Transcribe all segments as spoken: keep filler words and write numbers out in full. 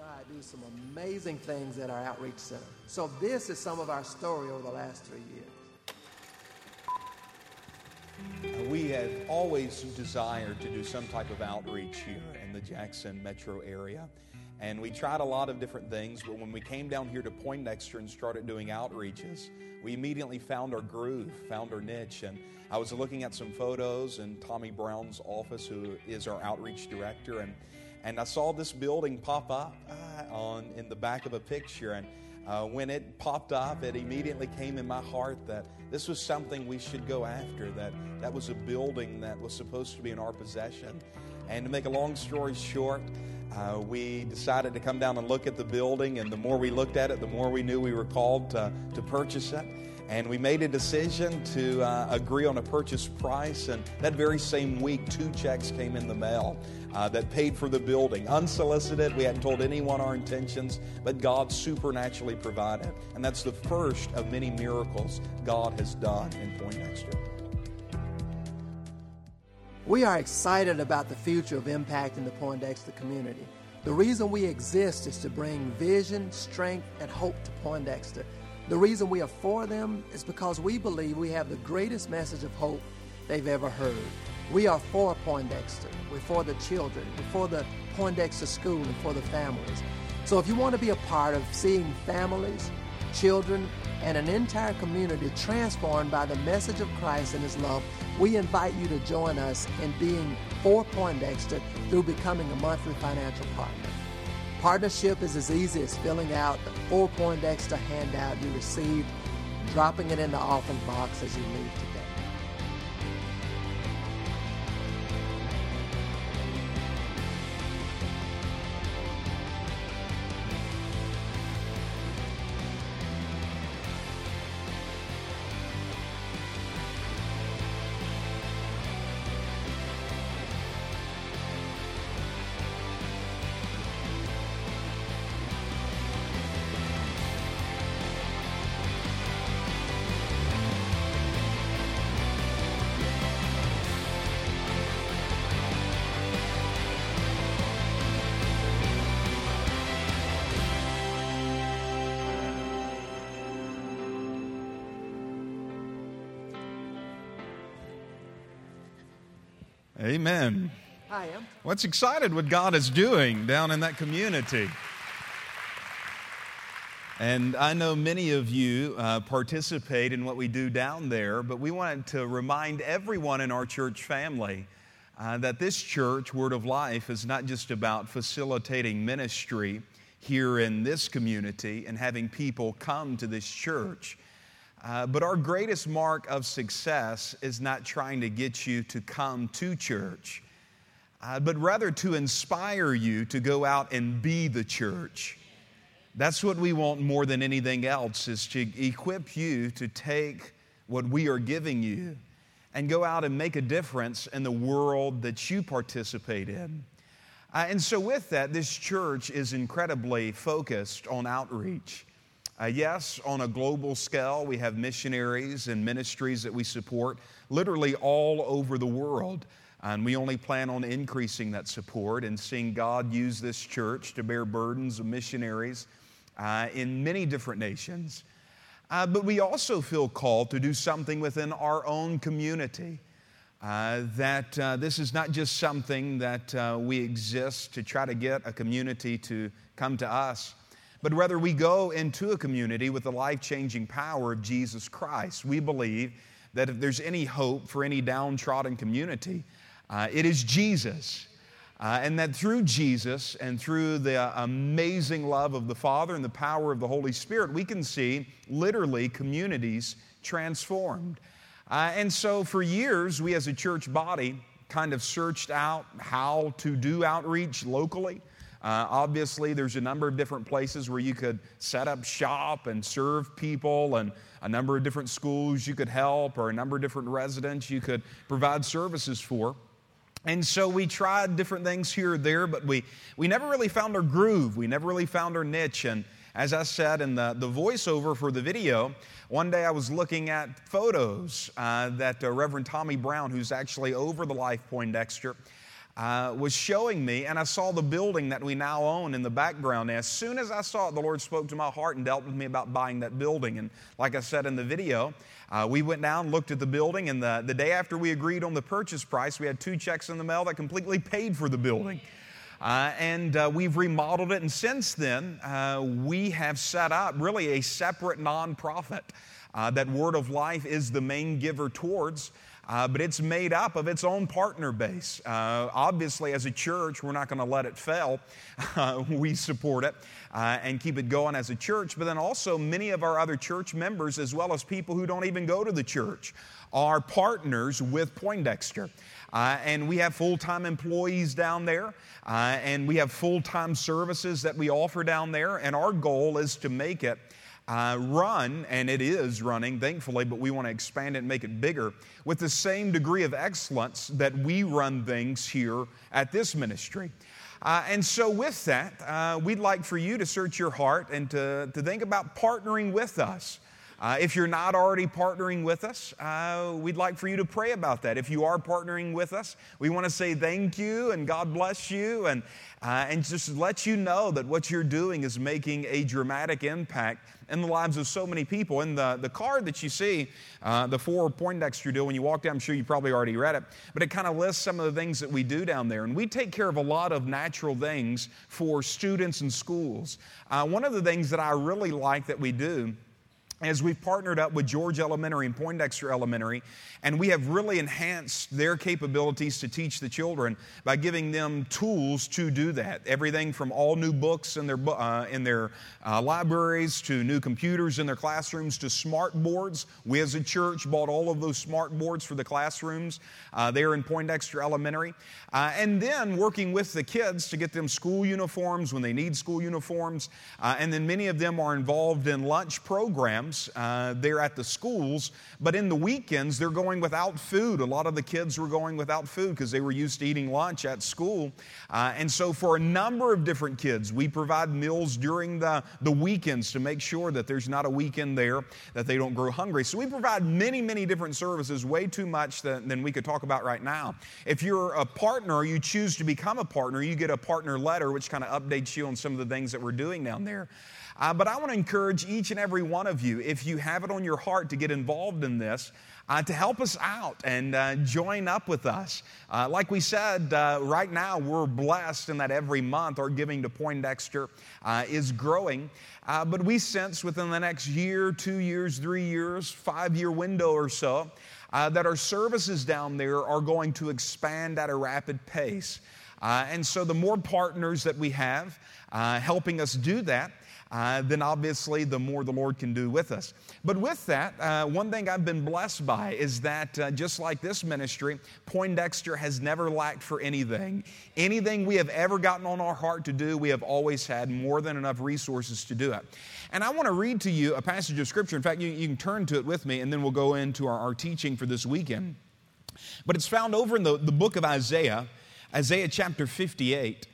God do some amazing things at our outreach center. So this is some of our story over the last three years. Uh, we have always desired to do some type of outreach here in the Jackson metro area. And we tried a lot of different things, but when we came down here to Poindexter and started doing outreaches, we immediately found our groove, found our niche. And I was looking at some photos in Tommy Brown's office, who is our outreach director, and and I saw this building pop up uh, on in the back of a picture. And uh, when it popped up, it immediately came in my heart that this was something we should go after, that that was a building that was supposed to be in our possession. And to make a long story short, Uh, we decided to come down and look at the building, and the more we looked at it, the more we knew we were called to, to purchase it. And we made a decision to uh, agree on a purchase price, and that very same week, two checks came in the mail uh, that paid for the building. Unsolicited, we hadn't told anyone our intentions, but God supernaturally provided. And that's the first of many miracles God has done in Poindexter. We are excited about the future of Impact in the Poindexter community. The reason we exist is to bring vision, strength, and hope to Poindexter. The reason we are for them is because we believe we have the greatest message of hope they've ever heard. We are for Poindexter. We're for the children. We're for the Poindexter school and for the families. So if you want to be a part of seeing families, children, and an entire community transformed by the message of Christ and His love, we invite you to join us in being for Poindexter through becoming a monthly financial partner. Partnership is as easy as filling out the For Poindexter handout you received, dropping it in the offering box as you leave today. Amen. I am. What's excited what God is doing down in that community. And I know many of you uh, participate in what we do down there, but we wanted to remind everyone in our church family uh, that this church, Word of Life, is not just about facilitating ministry here in this community and having people come to this church. Uh, but our greatest mark of success is not trying to get you to come to church, uh, but rather to inspire you to go out and be the church. That's what we want more than anything else, is to equip you to take what we are giving you and go out and make a difference in the world that you participate in. Uh, and so with that, this church is incredibly focused on outreach. Uh, yes, on a global scale, we have missionaries and ministries that we support literally all over the world. And we only plan on increasing that support and seeing God use this church to bear burdens of missionaries uh, in many different nations. Uh, but we also feel called to do something within our own community. Uh, that uh, this is not just something that uh, we exist to try to get a community to come to us, but rather we go into a community with the life-changing power of Jesus Christ. We believe that if there's any hope for any downtrodden community, uh, it is Jesus. Uh, and that through Jesus and through the amazing love of the Father and the power of the Holy Spirit, we can see literally communities transformed. Uh, and so for years, we as a church body kind of searched out how to do outreach locally. Uh, obviously, there's a number of different places where you could set up shop and serve people, and a number of different schools you could help, or a number of different residents you could provide services for. And so we tried different things here or there, but we, we never really found our groove. We never really found our niche. And as I said in the, the voiceover for the video, one day I was looking at photos uh, that uh, Reverend Tommy Brown, who's actually over the Life Poindexter, uh, was showing me, and I saw the building that we now own in the background. And as soon as I saw it, the Lord spoke to my heart and dealt with me about buying that building. And like I said in the video, uh, we went down, looked at the building, and the, the day after we agreed on the purchase price, we had two checks in the mail that completely paid for the building. Uh, and uh, we've remodeled it, and since then, uh, we have set up really a separate nonprofit uh, that Word of Life is the main giver towards. Uh, but it's made up of its own partner base. Uh, obviously, as a church, we're not going to let it fail. Uh, we support it uh, and keep it going as a church. But then also, many of our other church members, as well as people who don't even go to the church, are partners with Poindexter. Uh, and we have full-time employees down there, uh, and we have full-time services that we offer down there. And our goal is to make it Uh, run, and it is running, thankfully, but we want to expand it and make it bigger with the same degree of excellence that we run things here at this ministry. Uh, and so with that, uh, we'd like for you to search your heart and to, to think about partnering with us. Uh, if you're not already partnering with us, uh, we'd like for you to pray about that. If you are partnering with us, we want to say thank you and God bless you, and, uh, and just let you know that what you're doing is making a dramatic impact in the lives of so many people. And the, the card that you see, uh, the For Poindexter deal, when you walk down, I'm sure you probably already read it, but it kind of lists some of the things that we do down there. And we take care of a lot of natural things for students and schools. Uh, one of the things that I really like that we do is we've partnered up with George Elementary and Poindexter Elementary, and we have really enhanced their capabilities to teach the children by giving them tools to do that. Everything from all new books in their uh, in their uh, libraries to new computers in their classrooms to smart boards. We as a church bought all of those smart boards for the classrooms uh, there in Poindexter Elementary. Uh, and then working with the kids to get them school uniforms when they need school uniforms. Uh, and then many of them are involved in lunch programs Uh, they're at the schools, but in the weekends they're going without food. A lot of the kids were going without food because they were used to eating lunch at school. Uh, and so for a number of different kids, we provide meals during the, the weekends to make sure that there's not a weekend there that they don't grow hungry. So we provide many, many different services, way too much than, than we could talk about right now. If you're a partner or you choose to become a partner, you get a partner letter which kind of updates you on some of the things that we're doing down there. Uh, but I want to encourage each and every one of you, if you have it on your heart to get involved in this, uh, to help us out and uh, join up with us. Uh, like we said, uh, right now we're blessed in that every month our giving to Poindexter uh, is growing. Uh, but we sense within the next year, two years, three years, five-year window or so, uh, that our services down there are going to expand at a rapid pace. Uh, and so the more partners that we have uh, helping us do that, Uh, then obviously the more the Lord can do with us. But with that, uh, one thing I've been blessed by is that uh, just like this ministry, Poindexter has never lacked for anything. Anything we have ever gotten on our heart to do, we have always had more than enough resources to do it. And I want to read to you a passage of Scripture. In fact, you, you can turn to it with me, and then we'll go into our, our teaching for this weekend. But it's found over in the, the book of Isaiah, Isaiah chapter fifty-eight.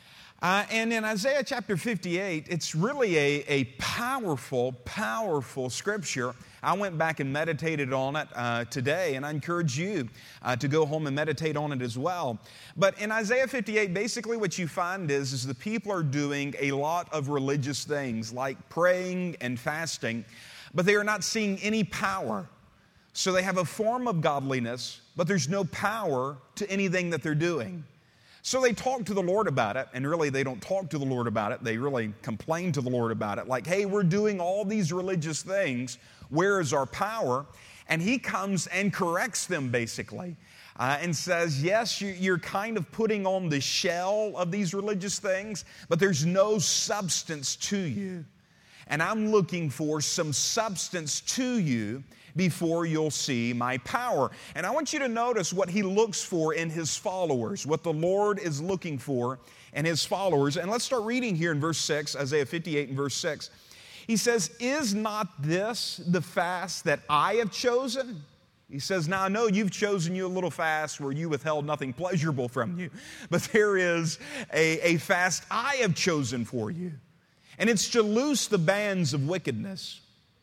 Uh, and in Isaiah chapter fifty-eight, it's really a, a powerful, powerful scripture. I went back and meditated on it uh, today, and I encourage you uh, to go home and meditate on it as well. But in Isaiah fifty-eight, basically what you find is, is the people are doing a lot of religious things, like praying and fasting, but they are not seeing any power. So they have a form of godliness, but there's no power to anything that they're doing. So they talk to the Lord about it, and really they don't talk to the Lord about it. They really complain to the Lord about it, like, hey, we're doing all these religious things. Where is our power? And He comes and corrects them, basically, uh, and says, yes, you're kind of putting on the shell of these religious things, but there's no substance to you. And I'm looking for some substance to you before you'll see my power. And I want you to notice what He looks for in His followers, what the Lord is looking for in His followers. And let's start reading here in verse six, Isaiah fifty-eight and verse six. He says, is not this the fast that I have chosen? He says, now I know you've chosen you a little fast where you withheld nothing pleasurable from you, but there is a, a fast I have chosen for you. And it's to loose the bands of wickedness,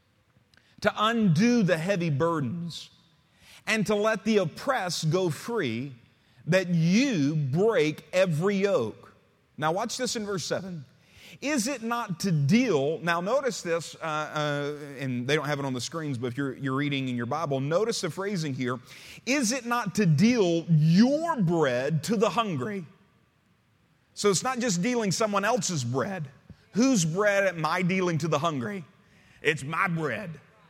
to undo the heavy burdens, and to let the oppressed go free, that you break every yoke. Now watch this in verse seven. Is it not to deal, now notice this, uh, uh, and they don't have it on the screens, but if you're, you're reading in your Bible, notice the phrasing here. Is it not to deal your bread to the hungry? So it's not just dealing someone else's bread. Whose bread am I dealing to the hungry? It's my bread.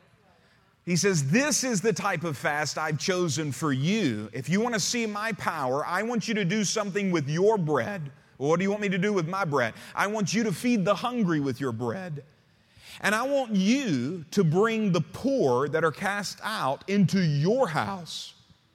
He says, this is the type of fast I've chosen for you. If you want to see my power, I want you to do something with your bread. Well, what do you want me to do with my bread? I want you to feed the hungry with your bread. And I want you to bring the poor that are cast out into your house.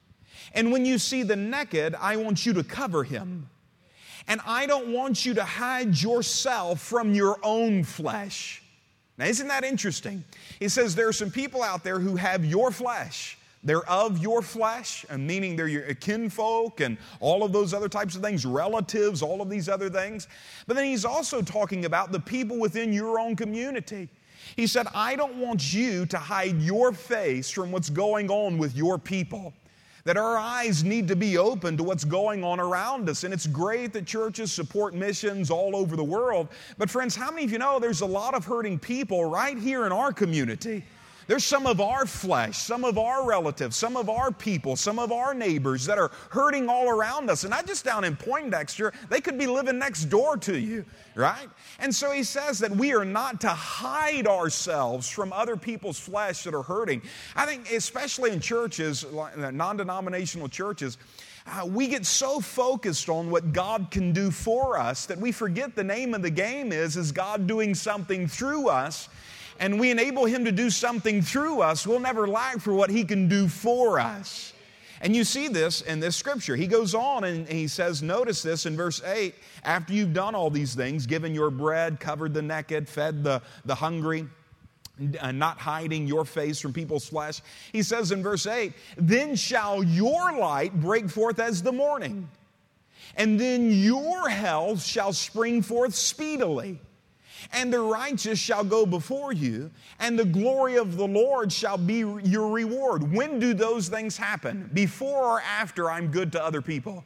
And when you see the naked, I want you to cover him. And I don't want you to hide yourself from your own flesh. Now, isn't that interesting? He says there are some people out there who have your flesh. They're of your flesh, and meaning they're your kinfolk and all of those other types of things, relatives, all of these other things. But then he's also talking about the people within your own community. He said, I don't want you to hide your face from what's going on with your people. That our eyes need to be open to what's going on around us. And it's great that churches support missions all over the world. But friends, how many of you know there's a lot of hurting people right here in our community? There's some of our flesh, some of our relatives, some of our people, some of our neighbors that are hurting all around us. And not just down in Poindexter, they could be living next door to you, right? And so he says that we are not to hide ourselves from other people's flesh that are hurting. I think especially in churches, non-denominational churches, uh, we get so focused on what God can do for us that we forget the name of the game is, is God doing something through us. And we enable Him to do something through us, we'll never lack for what He can do for us. And you see this in this scripture. He goes on and he says, notice this in verse eight, after you've done all these things, given your bread, covered the naked, fed the, the hungry, uh, not hiding your face from people's flesh. He says in verse eight, then shall your light break forth as the morning, and then your health shall spring forth speedily. And the righteous shall go before you, and the glory of the Lord shall be your reward. When do those things happen? Before or after I'm good to other people?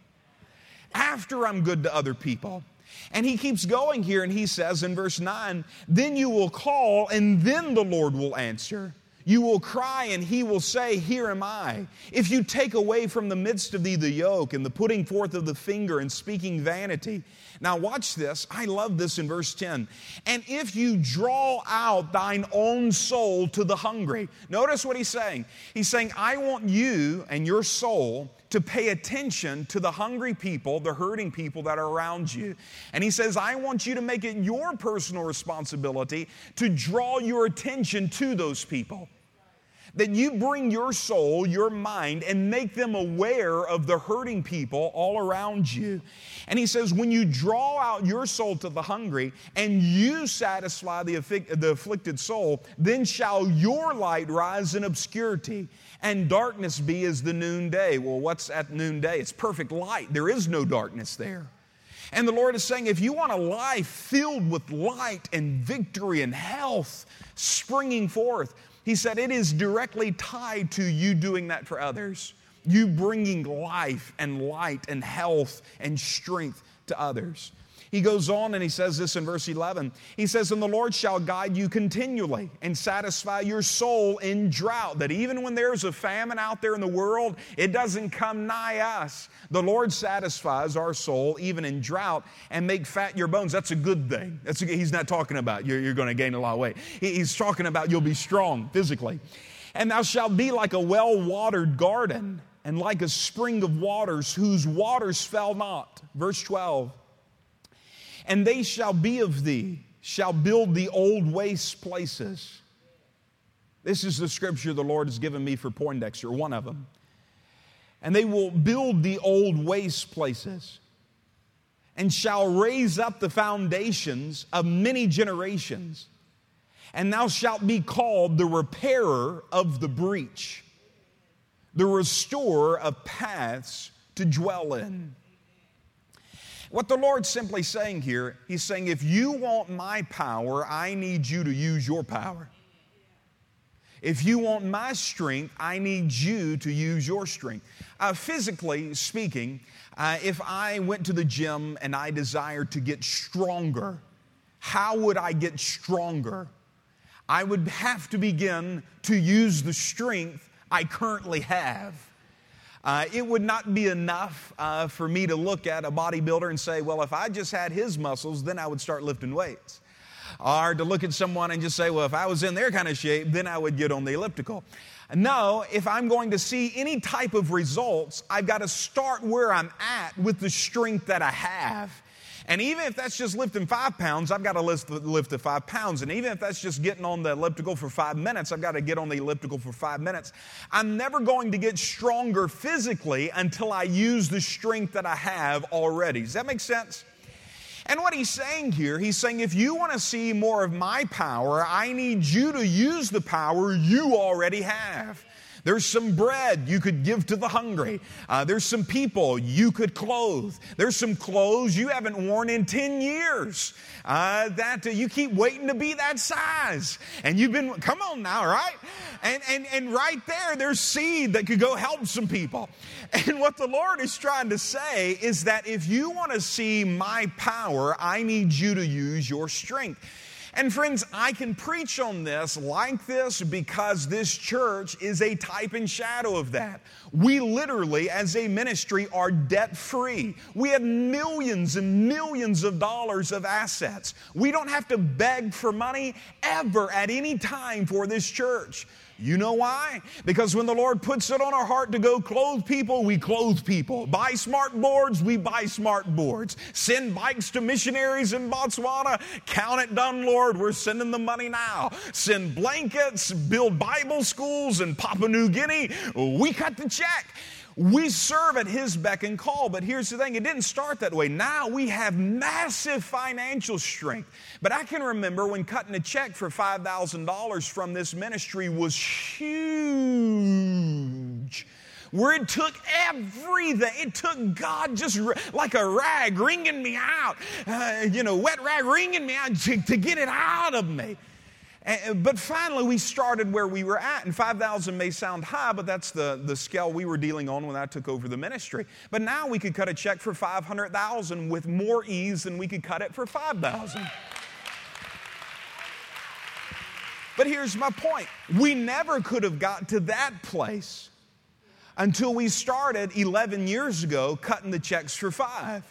After I'm good to other people. And he keeps going here, and he says in verse nine, then you will call, and then the Lord will answer. You will cry, and He will say, here am I. If you take away from the midst of thee the yoke and the putting forth of the finger and speaking vanity. Now watch this. I love this in verse ten. And if you draw out thine own soul to the hungry. Notice what he's saying. He's saying, I want you and your soul to pay attention to the hungry people, the hurting people that are around you. And he says, I want you to make it your personal responsibility to draw your attention to those people. That you bring your soul, your mind, and make them aware of the hurting people all around you. And he says, when you draw out your soul to the hungry and you satisfy the, the afflicted soul, then shall your light rise in obscurity and darkness be as the noonday. Well, what's at noonday? It's perfect light. There is no darkness there. And the Lord is saying, if you want a life filled with light and victory and health springing forth, He said it is directly tied to you doing that for others. You bringing life and light and health and strength to others. He goes on and he says this in verse eleven. He says, and the Lord shall guide you continually and satisfy your soul in drought. That even when there's a famine out there in the world, it doesn't come nigh us. The Lord satisfies our soul even in drought and make fat your bones. That's a good thing. That's a, he's not talking about you're, you're going to gain a lot of weight. He, he's talking about you'll be strong physically. And thou shalt be like a well-watered garden and like a spring of waters whose waters fail not. Verse twelve. And they shall be of thee, shall build the old waste places. This is the scripture the Lord has given me for Poindexter, one of them. And they will build the old waste places and shall raise up the foundations of many generations. And thou shalt be called the repairer of the breach, the restorer of paths to dwell in. What the Lord's simply saying here, He's saying, if you want my power, I need you to use your power. If you want my strength, I need you to use your strength. Uh, physically speaking, uh, if I went to the gym and I desired to get stronger, how would I get stronger? I would have to begin to use the strength I currently have. Uh, it would not be enough uh, for me to look at a bodybuilder and say, well, if I just had his muscles, then I would start lifting weights. Or to look at someone and just say, well, if I was in their kind of shape, then I would get on the elliptical. No, if I'm going to see any type of results, I've got to start where I'm at with the strength that I have. And even if that's just lifting five pounds, I've got to lift, lift the five pounds. And even if that's just getting on the elliptical for five minutes, I've got to get on the elliptical for five minutes. I'm never going to get stronger physically until I use the strength that I have already. Does that make sense? And what he's saying here, he's saying if you want to see more of my power, I need you to use the power you already have. There's some bread you could give to the hungry. Uh, there's some people you could clothe. There's some clothes you haven't worn in ten years uh, that uh, you keep waiting to be that size. And you've been, come on now, right? And, and, and right there, there's seed that could go help some people. And what the Lord is trying to say is that if you want to see my power, I need you to use your strength. And friends, I can preach on this like this because this church is a type and shadow of that. We literally, as a ministry, are debt-free. We have millions and millions of dollars of assets. We don't have to beg for money ever at any time for this church. You know why? Because when the Lord puts it on our heart to go clothe people, we clothe people. Buy smart boards, we buy smart boards. Send bikes to missionaries in Botswana. Count it done, Lord. We're sending the money now. Send blankets, build Bible schools in Papua New Guinea. We cut the check. We serve at His beck and call, but here's the thing, it didn't start that way. Now we have massive financial strength. But I can remember when cutting a check for five thousand dollars from this ministry was huge. Where it took everything. It took God just like a rag wringing me out, uh, you know, wet rag wringing me out to, to get it out of me. But finally, we started where we were at, and five thousand may sound high, but that's the, the scale we were dealing on when I took over the ministry. But now we could cut a check for five hundred thousand with more ease than we could cut it for five thousand. But here's my point. We never could have got to that place until we started eleven years ago cutting the checks for five.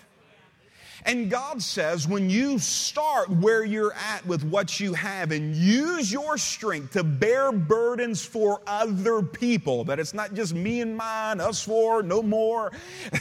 And God says when you start where you're at with what you have and use your strength to bear burdens for other people, that it's not just me and mine, us four, no more,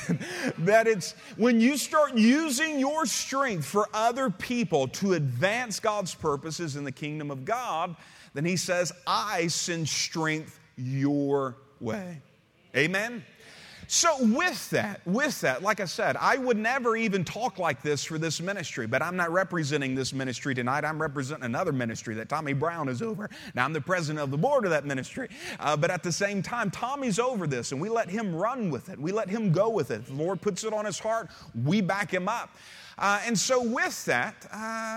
that it's when you start using your strength for other people to advance God's purposes in the kingdom of God, then He says, I send strength your way. Amen? So with that, with that, like I said, I would never even talk like this for this ministry, but I'm not representing this ministry tonight. I'm representing another ministry that Tommy Brown is over. Now, I'm the president of the board of that ministry, uh, but at the same time, Tommy's over this, and we let him run with it. We let him go with it. The Lord puts it on his heart. We back him up. Uh, and so with that, uh,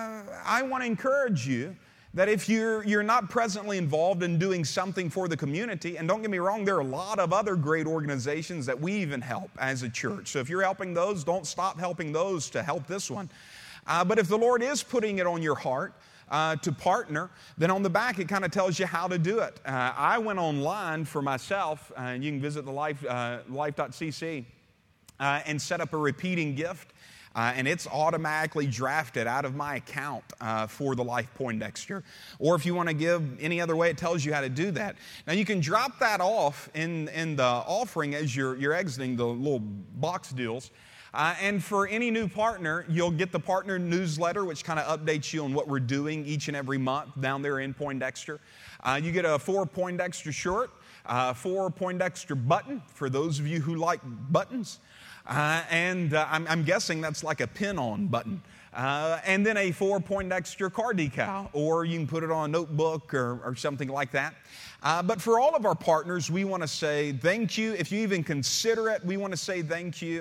I want to encourage you that if you're, you're not presently involved in doing something for the community, and don't get me wrong, there are a lot of other great organizations that we even help as a church. So if you're helping those, don't stop helping those to help this one. Uh, but if the Lord is putting it on your heart uh, to partner, then on the back it kind of tells you how to do it. Uh, I went online for myself, uh, and you can visit the life, uh, life dot c c, uh, and set up a repeating gift. Uh, and it's automatically drafted out of my account uh, for the Life Poindexter. Or if you want to give any other way, it tells you how to do that. Now, you can drop that off in, in the offering as you're, you're exiting the little box deals. Uh, and for any new partner, you'll get the partner newsletter, which kind of updates you on what we're doing each and every month down there in Poindexter. Uh, you get a four Poindexter shirt, uh, four Poindexter button for those of you who like buttons. Uh, and uh, I'm, I'm guessing that's like a pin-on button. Uh, and then a four Poindexter car decal, or you can put it on a notebook or, or something like that. Uh, but for all of our partners, we want to say thank you. If you even consider it, we want to say thank you.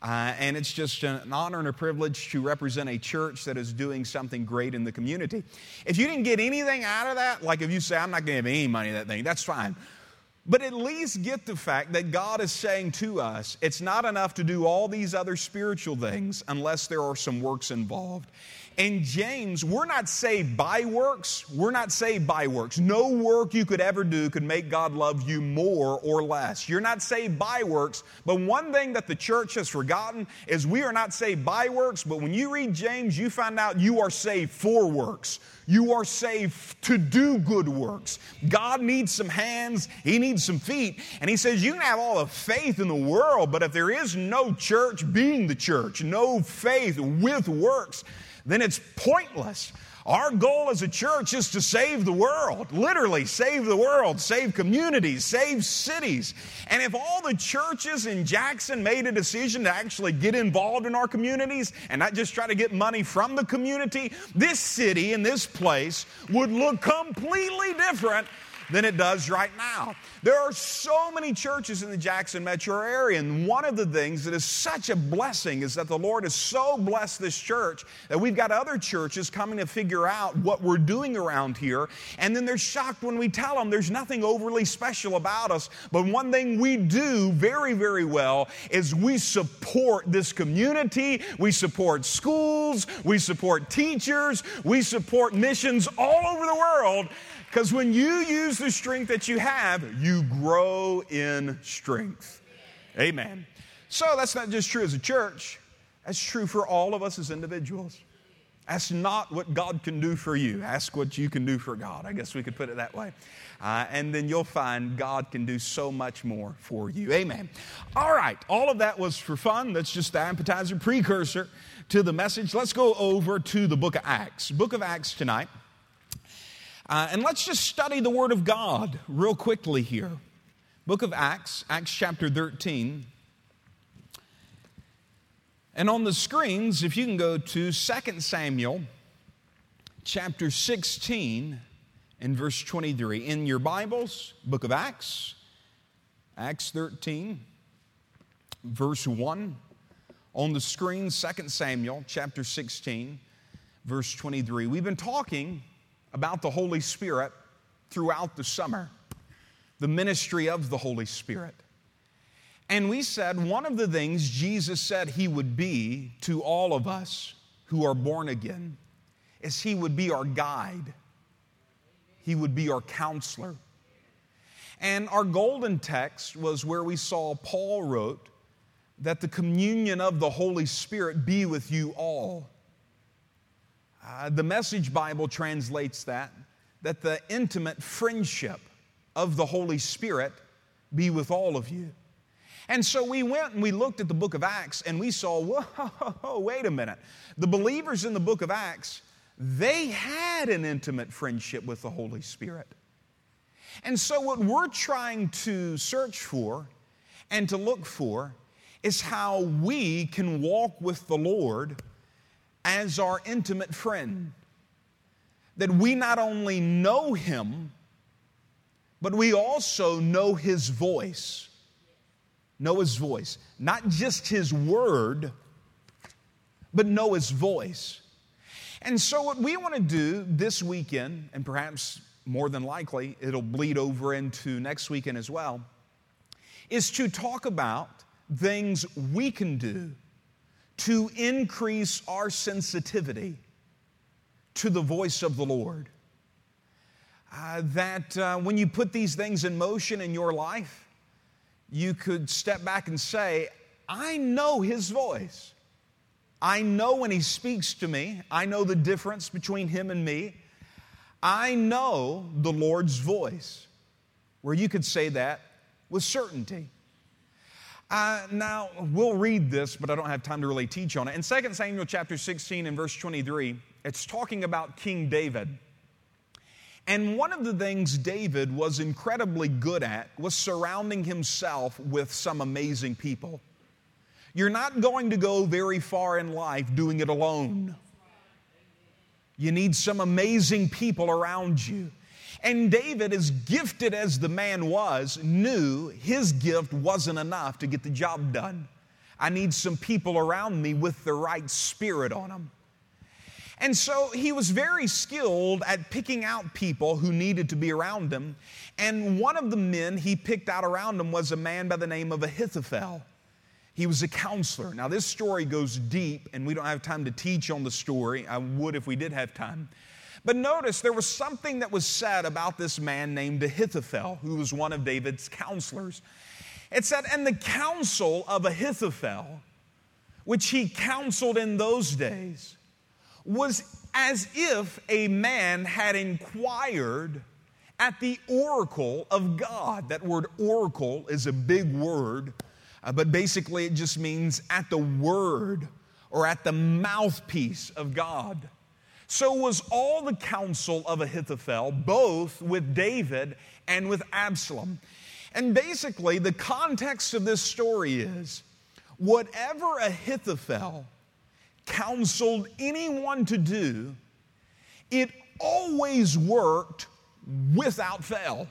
Uh, and it's just an honor and a privilege to represent a church that is doing something great in the community. If you didn't get anything out of that, like if you say, I'm not going to give any money to that thing, that's fine. But at least get the fact that God is saying to us, it's not enough to do all these other spiritual things unless there are some works involved. In James, we're not saved by works. We're not saved by works. No work you could ever do could make God love you more or less. You're not saved by works. But one thing that the church has forgotten is we are not saved by works. But when you read James, you find out you are saved for works. You are saved to do good works. God needs some hands. He needs some feet. And He says you can have all the faith in the world, but if there is no church being the church, no faith with works, then it's pointless. Our goal as a church is to save the world. Literally, save the world, save communities, save cities. And if all the churches in Jackson made a decision to actually get involved in our communities and not just try to get money from the community, this city and this place would look completely different than it does right now. There are so many churches in the Jackson metro area, and one of the things that is such a blessing is that the Lord has so blessed this church that we've got other churches coming to figure out what we're doing around here, and then they're shocked when we tell them there's nothing overly special about us, but one thing we do very, very well is we support this community, we support schools, we support teachers, we support missions all over the world. Because when you use the strength that you have, you grow in strength. Amen. So that's not just true as a church. That's true for all of us as individuals. That's not what God can do for you. Ask what you can do for God. I guess we could put it that way. Uh, and then you'll find God can do so much more for you. Amen. All right. All of that was for fun. That's just the appetizer precursor to the message. Let's go over to the book of Acts. Book of Acts tonight. Uh, and let's just study the Word of God real quickly here. Book of Acts, Acts chapter thirteen. And on the screens, if you can go to Second Samuel chapter sixteen and verse twenty-three. In your Bibles, book of Acts, Acts thirteen, verse one. On the screen, Second Samuel chapter sixteen, verse twenty-three. We've been talking about the Holy Spirit throughout the summer, the ministry of the Holy Spirit. And we said one of the things Jesus said He would be to all of us who are born again is He would be our guide. He would be our counselor. And our golden text was where we saw Paul wrote that the communion of the Holy Spirit be with you all. Uh, the Message Bible translates that, that the intimate friendship of the Holy Spirit be with all of you. And so we went and we looked at the book of Acts and we saw, whoa, wait a minute. The believers in the book of Acts, they had an intimate friendship with the Holy Spirit. And so what we're trying to search for and to look for is how we can walk with the Lord as our intimate friend. That we not only know Him, but we also know His voice. Know His voice. Not just His word, but know His voice. And so what we want to do this weekend, and perhaps more than likely it'll bleed over into next weekend as well, is to talk about things we can do to increase our sensitivity to the voice of the Lord. Uh, that uh, when you put these things in motion in your life, you could step back and say, I know His voice. I know when He speaks to me. I know the difference between Him and me. I know the Lord's voice. Where you could say that with certainty. Uh, now, we'll read this, but I don't have time to really teach on it. In Second Samuel chapter sixteen and verse twenty-three, it's talking about King David. And one of the things David was incredibly good at was surrounding himself with some amazing people. You're not going to go very far in life doing it alone. You need some amazing people around you. And David, as gifted as the man was, knew his gift wasn't enough to get the job done. I need some people around me with the right spirit on them. And so he was very skilled at picking out people who needed to be around him. And one of the men he picked out around him was a man by the name of Ahithophel. He was a counselor. Now this story goes deep, and we don't have time to teach on the story. I would if we did have time. But notice there was something that was said about this man named Ahithophel, who was one of David's counselors. It said, and the counsel of Ahithophel, which he counseled in those days, was as if a man had inquired at the oracle of God. That word oracle is a big word, uh, but basically it just means at the word or at the mouthpiece of God. So was all the counsel of Ahithophel, both with David and with Absalom. And basically the context of this story is, whatever Ahithophel counseled anyone to do, it always worked without fail.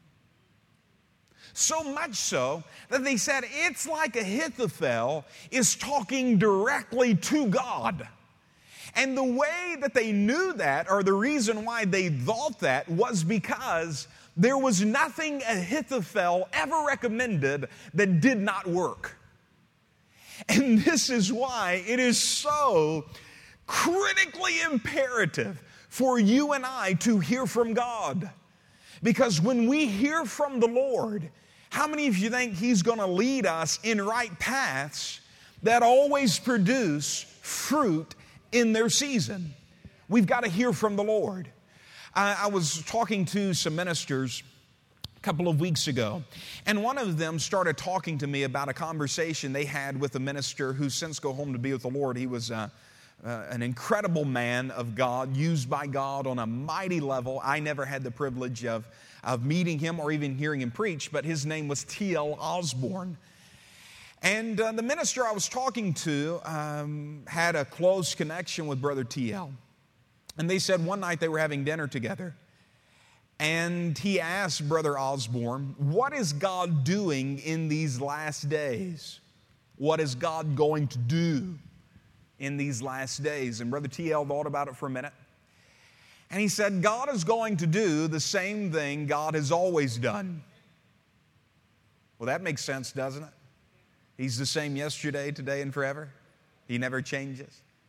So much so that they said it's like Ahithophel is talking directly to God. And the way that they knew that, or the reason why they thought that, was because there was nothing Ahithophel ever recommended that did not work. And this is why it is so critically imperative for you and I to hear from God. Because when we hear from the Lord, how many of you think He's going to lead us in right paths that always produce fruit in their season? We've got to hear from the Lord. I, I was talking to some ministers a couple of weeks ago, and one of them started talking to me about a conversation they had with a minister who's since gone home to be with the Lord. He was uh, uh, an incredible man of God, used by God on a mighty level. I never had the privilege of, of meeting him or even hearing him preach, but his name was T L Osborne. And uh, the minister I was talking to um, had a close connection with Brother T L. And they said one night they were having dinner together. And he asked Brother Osborne, what is God doing in these last days? What is God going to do in these last days? And Brother T L thought about it for a minute. And he said, God is going to do the same thing God has always done. Well, that makes sense, doesn't it? He's the same yesterday, today, and forever. He never changes.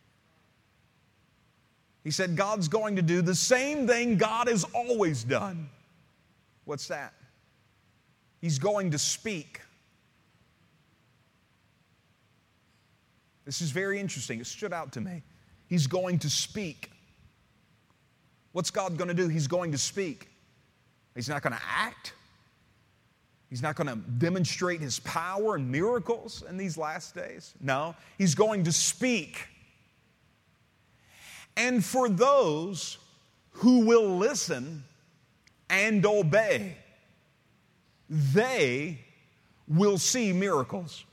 He said, God's going to do the same thing God has always done. What's that? He's going to speak. This is very interesting. It stood out to me. He's going to speak. What's God going to do? He's going to speak. He's not going to act. He's not going to demonstrate His power and miracles in these last days. No, He's going to speak. And for those who will listen and obey, they will see miracles.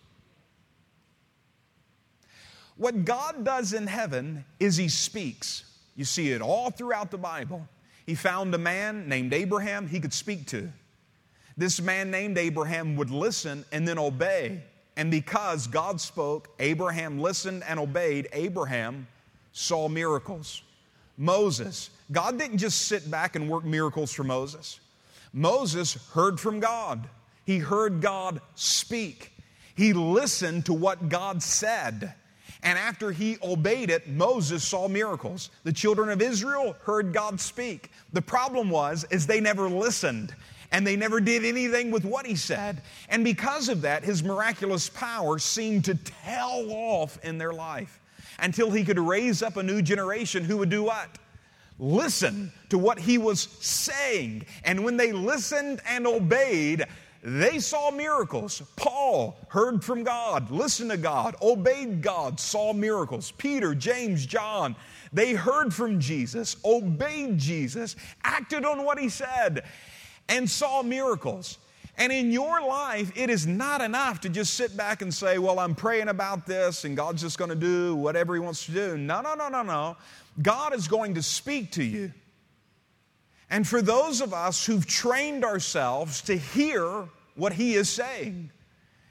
What God does in heaven is He speaks. You see it all throughout the Bible. He found a man named Abraham He could speak to. This man named Abraham would listen and then obey. And because God spoke, Abraham listened and obeyed, Abraham saw miracles. Moses, God didn't just sit back and work miracles for Moses. Moses heard from God. He heard God speak. He listened to what God said. And after he obeyed it, Moses saw miracles. The children of Israel heard God speak. The problem was, is they never listened. And they never did anything with what He said. And because of that, His miraculous power seemed to tail off in their life. Until He could raise up a new generation who would do what? Listen to what He was saying. And when they listened and obeyed, they saw miracles. Paul heard from God, listened to God, obeyed God, saw miracles. Peter, James, John, they heard from Jesus, obeyed Jesus, acted on what He said, and saw miracles. And in your life, it is not enough to just sit back and say, well, I'm praying about this and God's just going to do whatever He wants to do. No, no, no, no, no. God is going to speak to you. And for those of us who've trained ourselves to hear what He is saying,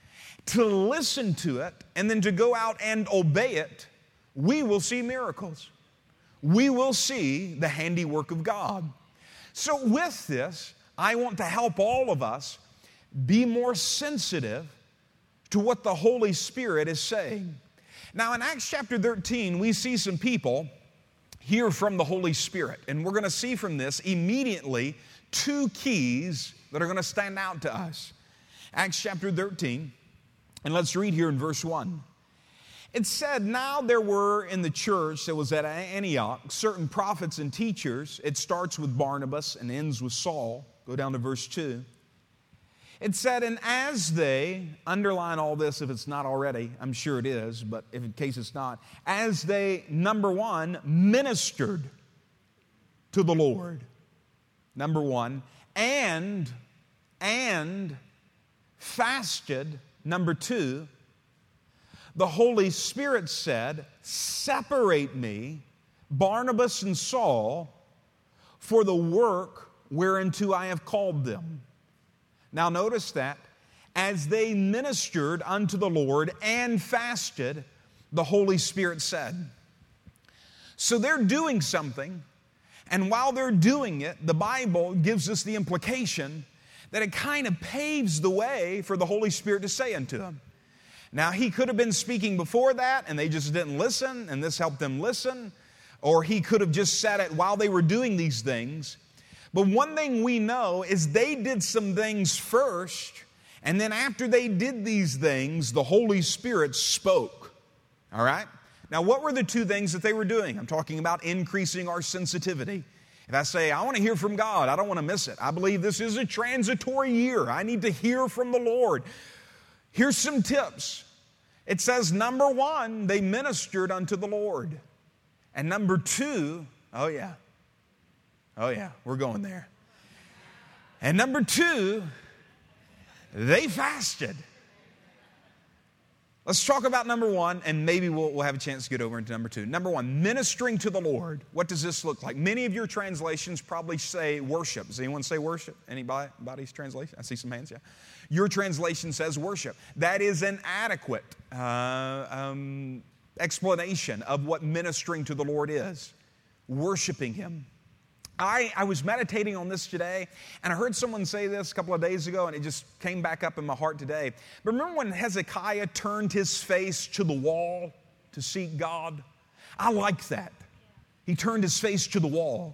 to listen to it, and then to go out and obey it, we will see miracles. We will see the handiwork of God. So with this, I want to help all of us be more sensitive to what the Holy Spirit is saying. Now in Acts chapter thirteen, we see some people hear from the Holy Spirit. And we're going to see from this immediately two keys that are going to stand out to us. Acts chapter thirteen, and let's read here in verse one. It said, now there were in the church that was at Antioch certain prophets and teachers. It starts with Barnabas and ends with Saul. Go down to verse two. It said, and as they, underline all this if it's not already, I'm sure it is, but if in case it's not, as they, number one, ministered to the Lord, number one, and, and fasted, number two, the Holy Spirit said, separate me, Barnabas and Saul, for the work whereunto I have called them. Now notice that, as they ministered unto the Lord and fasted, the Holy Spirit said. So they're doing something, and while they're doing it, the Bible gives us the implication that it kind of paves the way for the Holy Spirit to say unto them. Now, He could have been speaking before that, and they just didn't listen, and this helped them listen. Or He could have just said it while they were doing these things. But one thing we know is they did some things first, and then after they did these things, the Holy Spirit spoke. All right? Now, what were the two things that they were doing? I'm talking about increasing our sensitivity. If I say, I want to hear from God, I don't want to miss it. I believe this is a transitory year. I need to hear from the Lord. Here's some tips. It says, number one, they ministered unto the Lord. And number two, oh yeah, oh yeah, we're going there. And number two, they fasted. Let's talk about number one, and maybe we'll, we'll have a chance to get over into number two. Number one, ministering to the Lord. What does this look like? Many of your translations probably say worship. Does anyone say worship? Anybody's translation? I see some hands, yeah. Your translation says worship. That is an adequate uh, um, explanation of what ministering to the Lord is. Worshiping Him. I, I was meditating on this today, and I heard someone say this a couple of days ago, and it just came back up in my heart today. But remember when Hezekiah turned his face to the wall to seek God? I like that. He turned his face to the wall.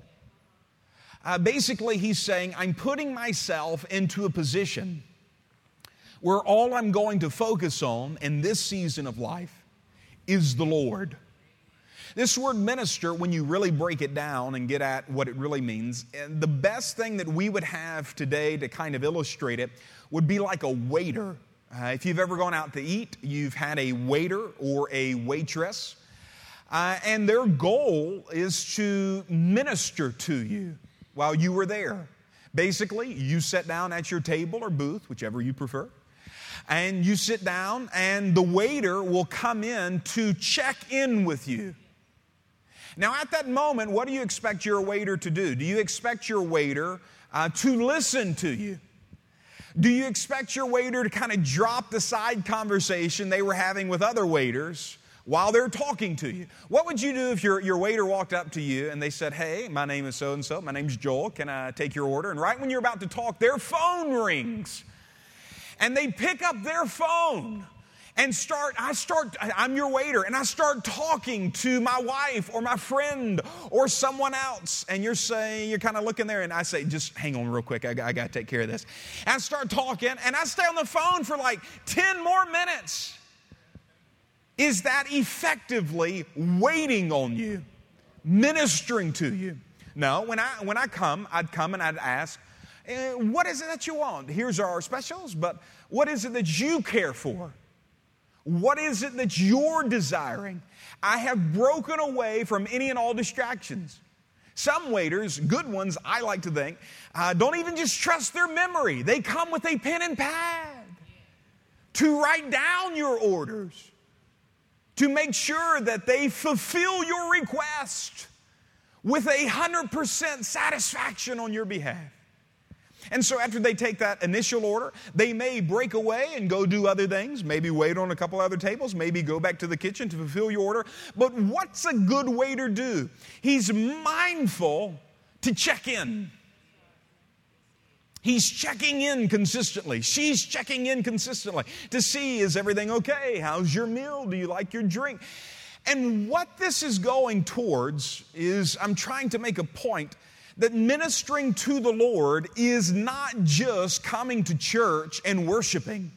Uh, basically, he's saying, I'm putting myself into a position where all I'm going to focus on in this season of life is the Lord. This word minister, when you really break it down and get at what it really means, the best thing that we would have today to kind of illustrate it would be like a waiter. Uh, if you've ever gone out to eat, you've had a waiter or a waitress, uh, and their goal is to minister to you while you were there. Basically, you sit down at your table or booth, whichever you prefer, and you sit down, and the waiter will come in to check in with you. Now, at that moment, what do you expect your waiter to do? Do you expect your waiter uh, to listen to you? Do you expect your waiter to kind of drop the side conversation they were having with other waiters while they're talking to you? What would you do if your, your waiter walked up to you and they said, hey, my name is so-and-so, my name's Joel, can I take your order? And right when you're about to talk, their phone rings. And they pick up their phone. And start, I start, I'm your waiter, and I start talking to my wife or my friend or someone else. And you're saying, you're kind of looking there, and I say, just hang on real quick, I, I got to take care of this. And I start talking, and I stay on the phone for like ten more minutes. Is that effectively waiting on you, ministering to you? No, when I, when I come, I'd come and I'd ask, eh, what is it that you want? Here's our specials, but what is it that you care for? What is it that you're desiring? I have broken away from any and all distractions. Some waiters, good ones, I like to think, uh, don't even just trust their memory. They come with a pen and pad to write down your orders, to make sure that they fulfill your request with a one hundred percent satisfaction on your behalf. And so after they take that initial order, they may break away and go do other things, maybe wait on a couple other tables, maybe go back to the kitchen to fulfill your order. But what's a good waiter do? He's mindful to check in. He's checking in consistently. She's checking in consistently to see, is everything okay? How's your meal? Do you like your drink? And what this is going towards is, I'm trying to make a point that ministering to the Lord is not just coming to church and worshiping.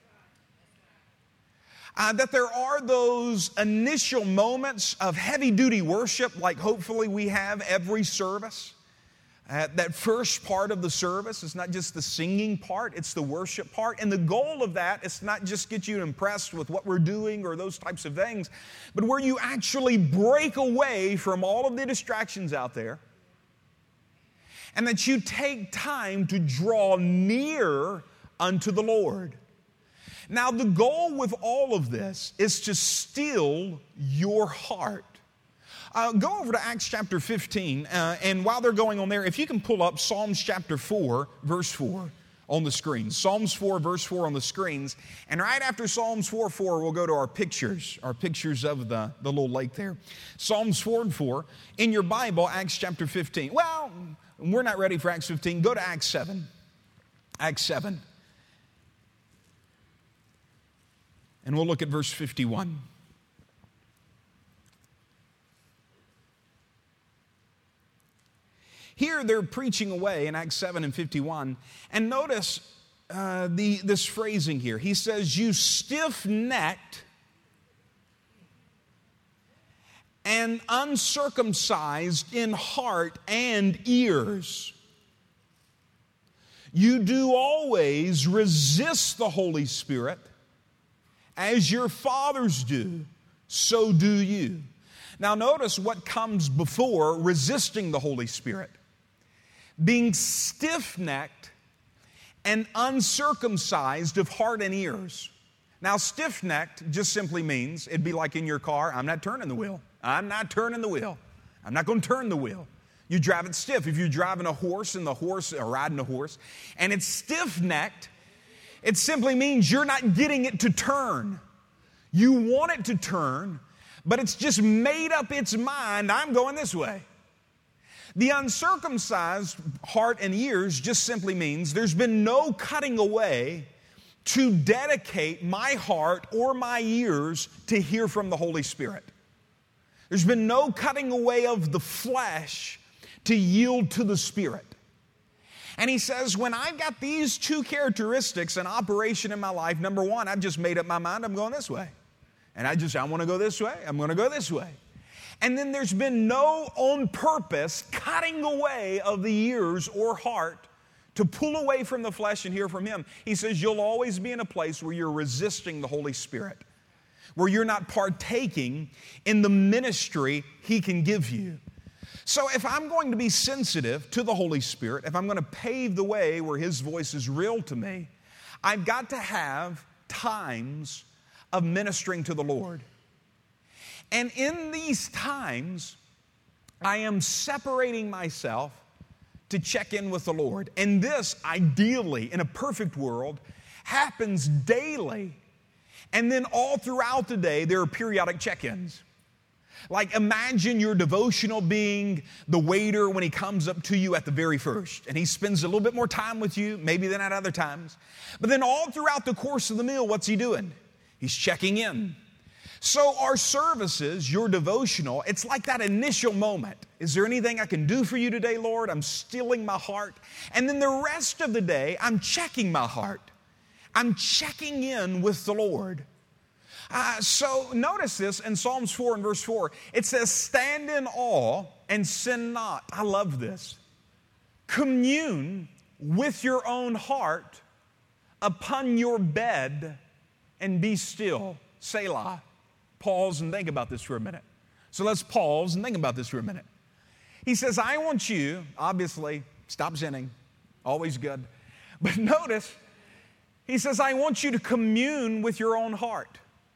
Uh, that there are those initial moments of heavy-duty worship, like hopefully we have every service. Uh, that first part of the service is not just the singing part, it's the worship part. And the goal of that is not just get you impressed with what we're doing or those types of things, but where you actually break away from all of the distractions out there, and that you take time to draw near unto the Lord. Now, the goal with all of this is to still your heart. Uh, go over to Acts chapter fifteen, uh, and while they're going on there, if you can pull up Psalms chapter four, verse four on the screens. Psalms four, verse four on the screens. And right after Psalms four, four, we'll go to our pictures, our pictures of the, the little lake there. Psalms four and four. In your Bible, Acts chapter fifteen. Well, we're not ready for Acts fifteen. Go to Acts seven. Acts seven. And we'll look at verse fifty-one. Here they're preaching away in Acts seven and fifty-one. And notice uh, the, this phrasing here. He says, you stiff-necked and uncircumcised in heart and ears. You do always resist the Holy Spirit, as your fathers do, so do you. Now notice what comes before resisting the Holy Spirit. Being stiff-necked and uncircumcised of heart and ears. Now, stiff-necked just simply means, it'd be like in your car, I'm not turning the wheel. I'm not turning the wheel. I'm not going to turn the wheel. You drive it stiff. If you're driving a horse and the horse, or riding a horse, and it's stiff-necked, it simply means you're not getting it to turn. You want it to turn, but it's just made up its mind, I'm going this way. The uncircumcised heart and ears just simply means there's been no cutting away to dedicate my heart or my ears to hear from the Holy Spirit. There's been no cutting away of the flesh to yield to the Spirit. And he says, when I've got these two characteristics in operation in my life, number one, I've just made up my mind, I'm going this way. And I just, I want to go this way, I'm going to go this way. And then there's been no on purpose cutting away of the ears or heart to pull away from the flesh and hear from Him. He says you'll always be in a place where you're resisting the Holy Spirit, where you're not partaking in the ministry He can give you. So if I'm going to be sensitive to the Holy Spirit, if I'm going to pave the way where His voice is real to me, I've got to have times of ministering to the Lord. And in these times, I am separating myself to check in with the Lord. And this, ideally, in a perfect world, happens daily. And then all throughout the day, there are periodic check-ins. Like imagine your devotional being the waiter when he comes up to you at the very first. And he spends a little bit more time with you, maybe than at other times. But then all throughout the course of the meal, what's he doing? He's checking in. So our services, your devotional, it's like that initial moment. Is there anything I can do for you today, Lord? I'm stilling my heart. And then the rest of the day, I'm checking my heart. I'm checking in with the Lord. Uh, so notice this in Psalms four and verse four. It says, stand in awe and sin not. I love this. Commune with your own heart upon your bed and be still. Selah. Pause and think about this for a minute. So let's pause and think about this for a minute. He says, I want you, obviously, stop sinning. Always good. But notice, he says, I want you to commune with your own heart.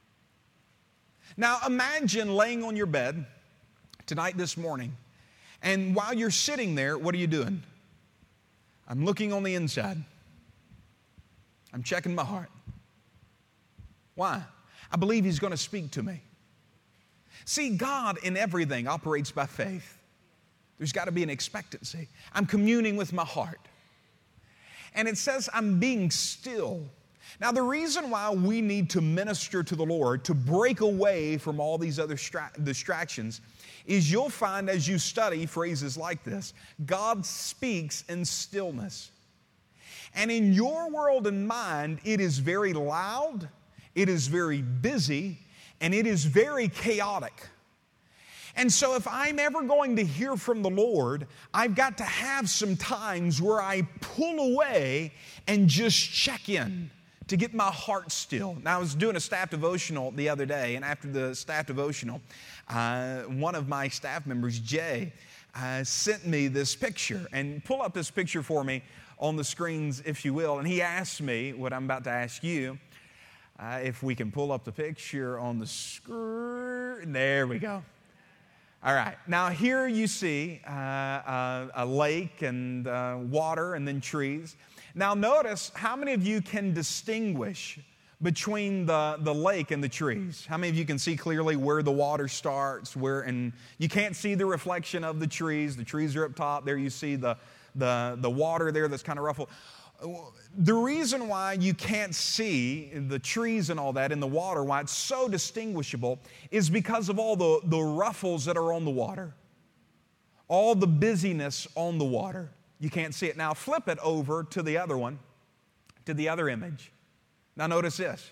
Now imagine laying on your bed tonight, this morning, and while you're sitting there, what are you doing? I'm looking on the inside. I'm checking my heart. Why? I believe He's going to speak to me. See, God in everything operates by faith. There's got to be an expectancy. I'm communing with my heart. And it says I'm being still. Now, the reason why we need to minister to the Lord, to break away from all these other stra- distractions, is you'll find as you study phrases like this, God speaks in stillness. And in your world and mind, it is very loud, it is very busy, and it is very chaotic. And so if I'm ever going to hear from the Lord, I've got to have some times where I pull away and just check in to get my heart still. Now, I was doing a staff devotional the other day, and after the staff devotional, uh, one of my staff members, Jay, uh, sent me this picture. And pull up this picture for me on the screens, if you will. And he asked me what I'm about to ask you. Uh, if we can pull up the picture on the screen. There we go. All right. Now, here you see uh, uh, a lake and uh, water and then trees. Now, notice how many of you can distinguish between the, the lake and the trees? How many of you can see clearly where the water starts? Where, and you can't see the reflection of the trees. The trees are up top. There you see the, the, the water there that's kind of ruffled. The reason why you can't see the trees and all that in the water, why it's so distinguishable, is because of all the, the ruffles that are on the water. All the busyness on the water. You can't see it. Now flip it over to the other one, to the other image. Now notice this.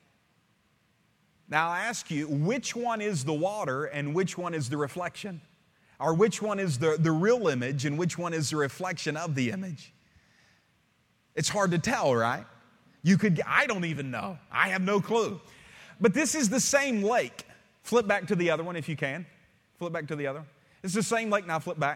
Now I ask you, which one is the water and which one is the reflection? Or which one is the, the real image and which one is the reflection of the image? It's hard to tell, right? You could, I don't even know. I have no clue. But this is the same lake. Flip back to the other one if you can. Flip back to the other one. It's the same lake. Now flip back.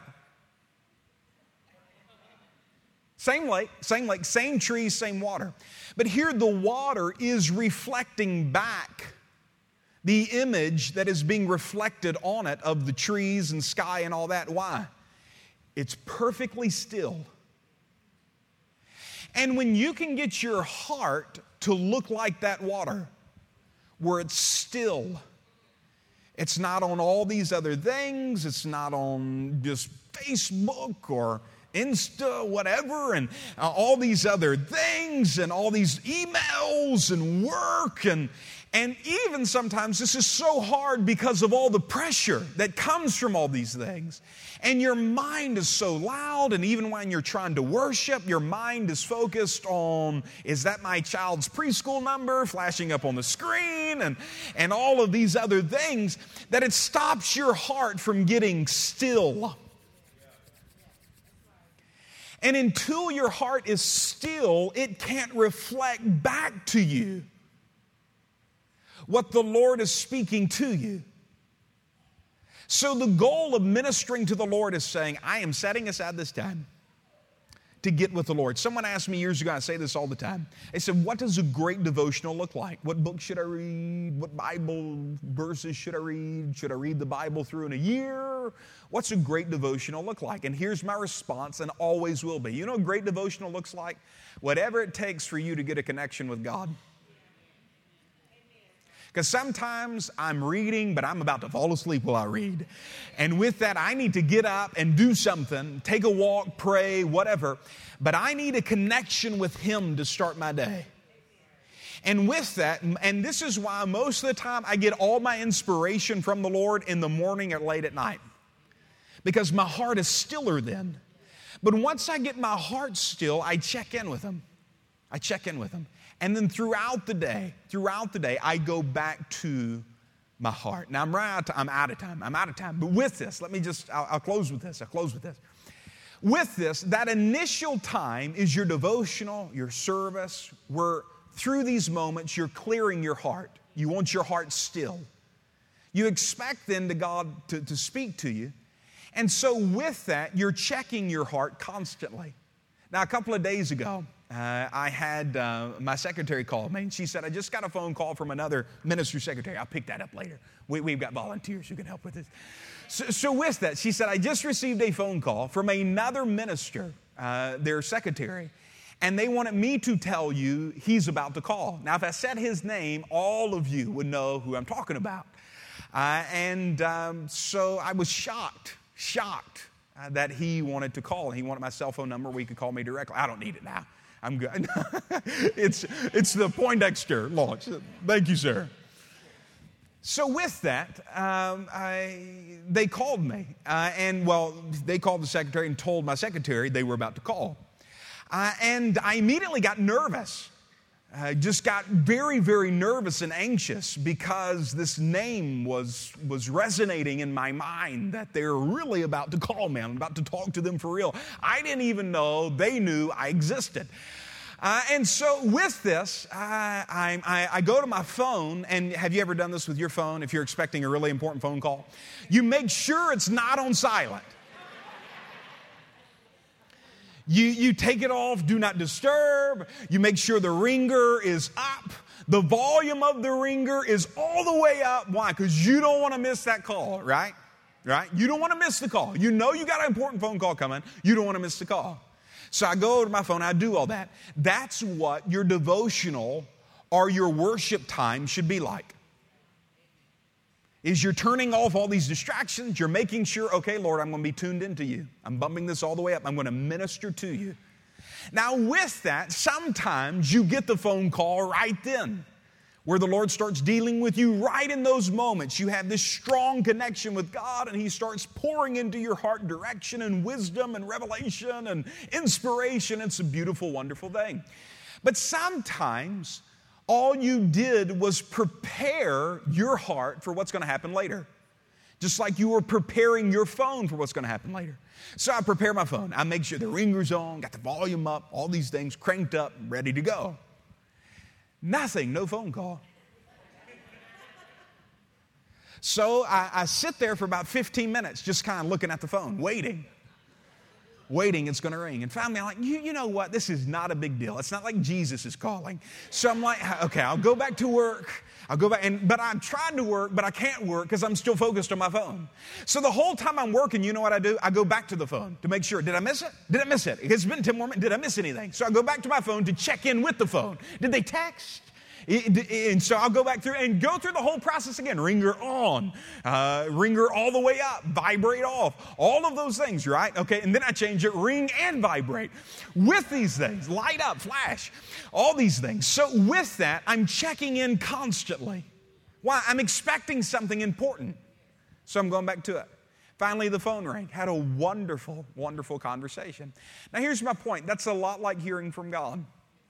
Same lake, same lake, same trees, same water. But here the water is reflecting back the image that is being reflected on it of the trees and sky and all that. Why? It's perfectly still. And when you can get your heart to look like that water, where it's still, it's not on all these other things, it's not on just Facebook or Insta, whatever, and uh, all these other things, and all these emails and work, and and even sometimes this is so hard because of all the pressure that comes from all these things. And your mind is so loud, and even when you're trying to worship, your mind is focused on, is that my child's preschool number flashing up on the screen, and, and all of these other things, that it stops your heart from getting still. And until your heart is still, it can't reflect back to you what the Lord is speaking to you. So the goal of ministering to the Lord is saying, I am setting aside this time to get with the Lord. Someone asked me years ago, I say this all the time. They said, what does a great devotional look like? What book should I read? What Bible verses should I read? Should I read the Bible through in a year? What's a great devotional look like? And here's my response, and always will be. You know what a great devotional looks like? Whatever it takes for you to get a connection with God. Because sometimes I'm reading, but I'm about to fall asleep while I read. And with that, I need to get up and do something, take a walk, pray, whatever. But I need a connection with Him to start my day. And with that, and this is why most of the time I get all my inspiration from the Lord in the morning or late at night. Because my heart is stiller then. But once I get my heart still, I check in with Him. I check in with Him. And then throughout the day, throughout the day, I go back to my heart. Now, I'm right out, I'm out of time. I'm out of time. But with this, let me just, I'll, I'll close with this. I'll close with this. With this, that initial time is your devotional, your service, where through these moments, you're clearing your heart. You want your heart still. You expect then to God to, to speak to you. And so with that, you're checking your heart constantly. Now, a couple of days ago, Uh, I had uh, my secretary call me, and she said, I just got a phone call from another ministry secretary. I'll pick that up later. We, we've got volunteers who can help with this. So, so with that, she said, I just received a phone call from another minister uh, their secretary. And they wanted me to tell you he's about to call. Now, if I said his name, all of you would know who I'm talking about. Uh, and um, so I was shocked, shocked uh, that he wanted to call. He wanted my cell phone number where he could call me directly. I don't need it now. I'm good. it's, it's the Poindexter launch. Thank you, sir. So with that, um, I, they called me. Uh, and, well, they called the secretary and told my secretary they were about to call. Uh, and I immediately got nervous. I just got very, very nervous and anxious because this name was, was resonating in my mind that they're really about to call me. I'm about to talk to them for real. I didn't even know they knew I existed. Uh, and so with this, I, I, I go to my phone, and have you ever done this with your phone? If you're expecting a really important phone call, you make sure it's not on silent. You, you take it off, do not disturb. You make sure the ringer is up. The volume of the ringer is all the way up. Why? Because you don't want to miss that call, right? Right? You don't want to miss the call. You know you got an important phone call coming. You don't want to miss the call. So I go to my phone, I do all that. That's what your devotional or your worship time should be like. Is you're turning off all these distractions. You're making sure, okay, Lord, I'm going to be tuned into you. I'm bumping this all the way up. I'm going to minister to you. Now, with that, sometimes you get the phone call right then, where the Lord starts dealing with you right in those moments. You have this strong connection with God, and He starts pouring into your heart direction and wisdom and revelation and inspiration. It's a beautiful, wonderful thing. But sometimes all you did was prepare your heart for what's going to happen later. Just like you were preparing your phone for what's going to happen later. So I prepare my phone. I make sure the ringer's on, got the volume up, all these things cranked up, ready to go. Nothing, no phone call. So I, I sit there for about fifteen minutes, just kind of looking at the phone, waiting. Waiting, it's going to ring. And finally, I'm like, you, you know what? This is not a big deal. It's not like Jesus is calling. So I'm like, okay, I'll go back to work. I'll go back. And, but I'm trying to work, but I can't work because I'm still focused on my phone. So the whole time I'm working, you know what I do? I go back to the phone to make sure. Did I miss it? Did I miss it? It's been ten more minutes. Did I miss anything? So I go back to my phone to check in with the phone. Did they text? And so I'll go back through and go through the whole process again. Ringer on, uh, ringer all the way up, vibrate off, all of those things, right? Okay, and then I change it, ring and vibrate. With these things, light up, flash, all these things. So with that, I'm checking in constantly. Why? I'm expecting something important. So I'm going back to it. Finally, the phone rang. Had a wonderful, wonderful conversation. Now, here's my point. That's a lot like hearing from God.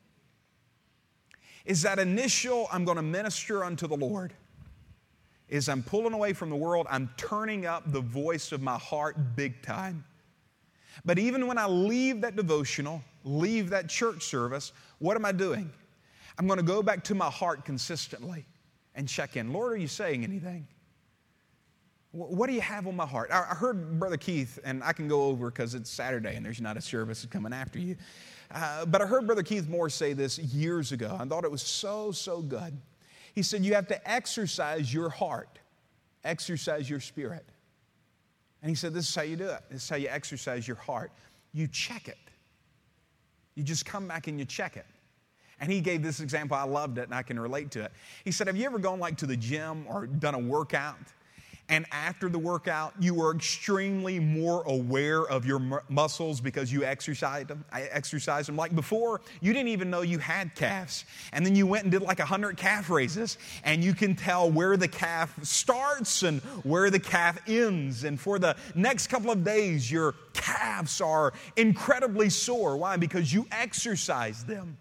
Is that initial, I'm going to minister unto the Lord, is I'm pulling away from the world, I'm turning up the voice of my heart big time. But even when I leave that devotional, leave that church service, what am I doing? I'm going to go back to my heart consistently and check in. Lord, are you saying anything? What do you have on my heart? I heard Brother Keith, and I can go over because it's Saturday and there's not a service coming after you. Uh, but I heard Brother Keith Moore say this years ago. I thought it was so, so good. He said, you have to exercise your heart, exercise your spirit. And he said, this is how you do it. This is how you exercise your heart. You check it. You just come back and you check it. And he gave this example. I loved it, and I can relate to it. He said, have you ever gone like to the gym or done a workout? And after the workout, you were extremely more aware of your mu- muscles because you exercised them. I exercised them. Like before, you didn't even know you had calves. And then you went and did like a hundred calf raises. And you can tell where the calf starts and where the calf ends. And for the next couple of days, your calves are incredibly sore. Why? Because you exercise them.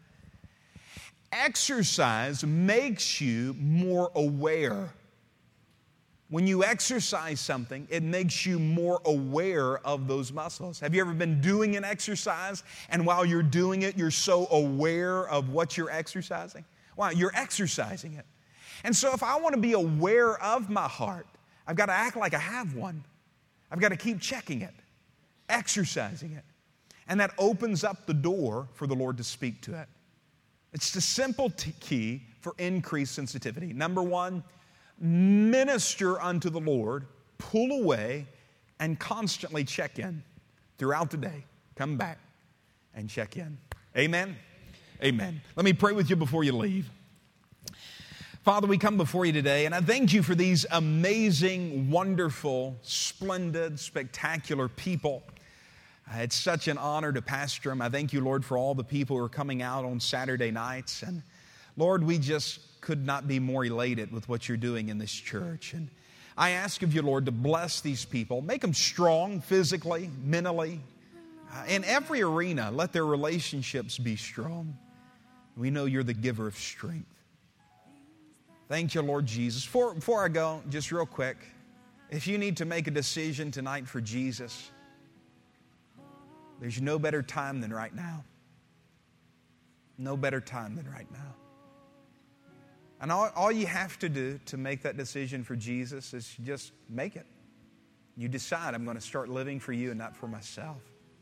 Exercise makes you more aware. When you exercise something, it makes you more aware of those muscles. Have you ever been doing an exercise, and while you're doing it, you're so aware of what you're exercising? Wow, you're exercising it. And so if I want to be aware of my heart, I've got to act like I have one. I've got to keep checking it, exercising it. And that opens up the door for the Lord to speak to it. It's the simple t- key for increased sensitivity. Number one, minister unto the Lord, pull away, and constantly check in throughout the day. Come back. and check in. Amen? Amen. Let me pray with you before you leave. Father, we come before you today, and I thank you for these amazing, wonderful, splendid, spectacular people. Uh, it's such an honor to pastor them. I thank you, Lord, for all the people who are coming out on Saturday nights. And Lord, we just could not be more elated with what you're doing in this church. And I ask of you, Lord, to bless these people. Make them strong physically, mentally. Uh, in every arena, let their relationships be strong. We know you're the giver of strength. Thank you, Lord Jesus. Before, before I go, just real quick, if you need to make a decision tonight for Jesus, there's no better time than right now. No better time than right now. And all, all you have to do to make that decision for Jesus is just make it. You decide, I'm going to start living for you and not for myself.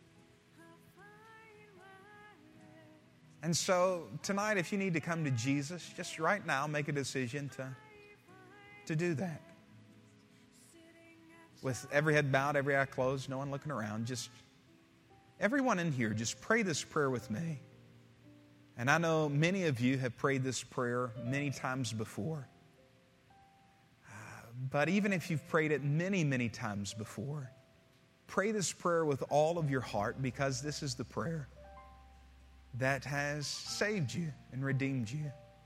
And so tonight, if you need to come to Jesus, just right now make a decision to, to do that. With every head bowed, every eye closed, no one looking around, just everyone in here, just pray this prayer with me. And I know many of you have prayed this prayer many times before. Uh, but even if you've prayed it many, many times before, pray this prayer with all of your heart, because this is the prayer that has saved you and redeemed you.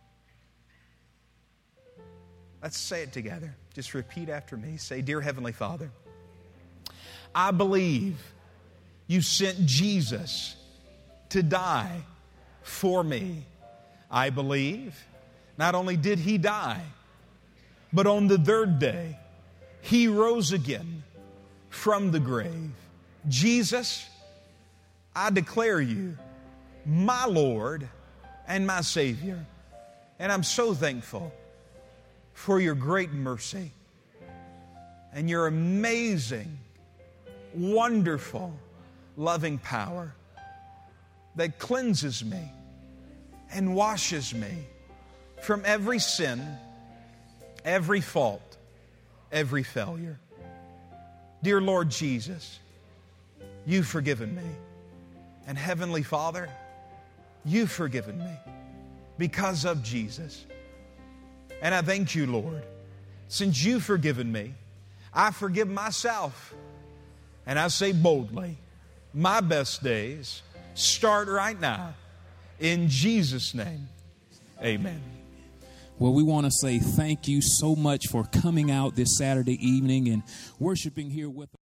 Let's say it together. Just repeat after me. Say, Dear Heavenly Father, I believe you sent Jesus to die for me. I believe not only did He die, but on the third day, He rose again from the grave. Jesus, I declare you my Lord and my Savior. And I'm so thankful for your great mercy and your amazing, wonderful, loving power that cleanses me and washes me from every sin, every fault, every failure. Dear Lord Jesus, you've forgiven me. And Heavenly Father, you've forgiven me because of Jesus. And I thank you, Lord. Since you've forgiven me, I forgive myself. And I say boldly, my best days start right now. In Jesus' name, amen. Well, we want to say thank you so much for coming out this Saturday evening and worshiping here with us.